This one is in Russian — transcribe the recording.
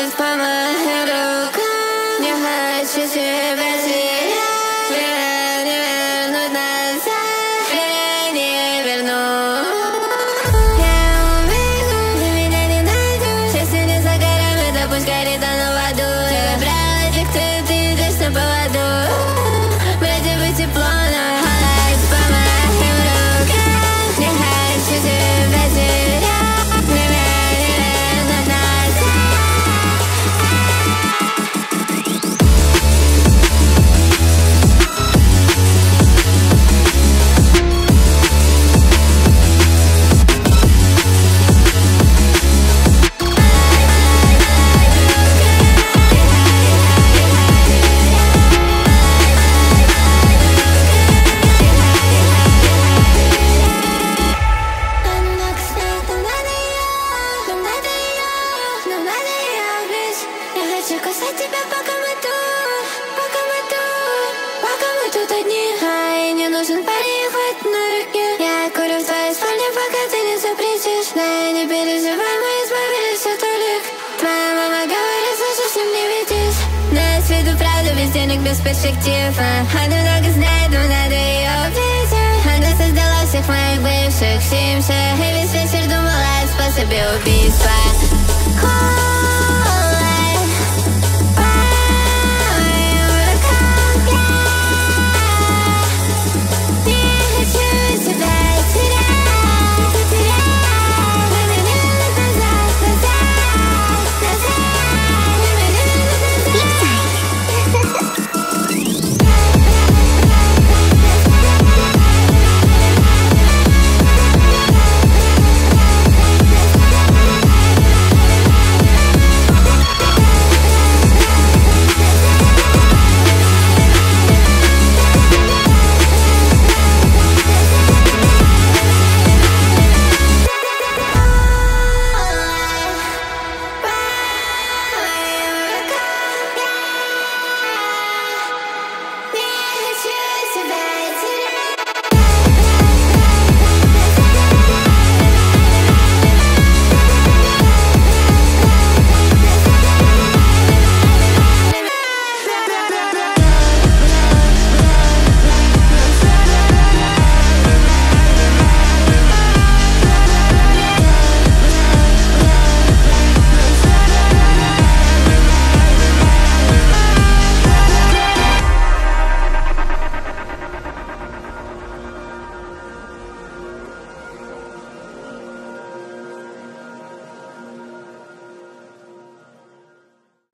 Палец по моим рукам. Не хочу тебя терять. Время не вернуть назад. Время не верну. Я убегу, ты меня не найдешь. Счастье не за горами, да пусть горит оно в аду. Я выбрала тех, кто ты идешь на поводу. Вроде бы тепло, но палец по моим рукам. Не хочу тебя терять. Время не вернуть назад. Я хочу касать тебя, пока мы тут, пока мы тут одни. Ай, не нужен парень, хватит на руке. Я курю в твоей спальне, пока ты не запретишь. Да, не переживай, мы избавились от улик. Твоя мама говорит, слышишь, с ним не видишь. На свету правда, без денег, без перспектив. Она много знает, но надо ее увидеть. Она создала всех моих бывших в Симсе. И весь вечер думала о способе убийства.